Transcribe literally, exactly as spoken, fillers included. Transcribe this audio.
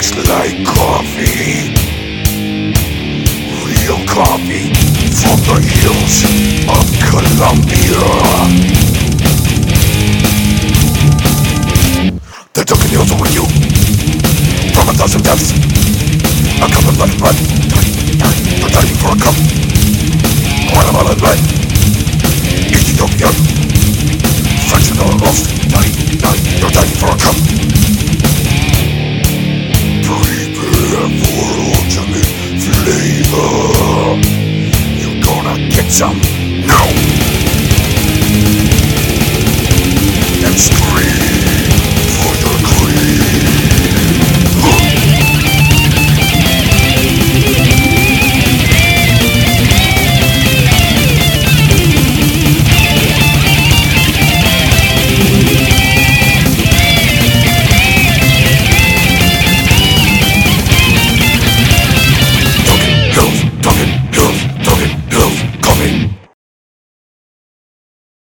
tastes like coffee. Real coffee from the hills of Colombia. The token hills over you from a thousand deaths. A cup of blood and blood, dying for a cup.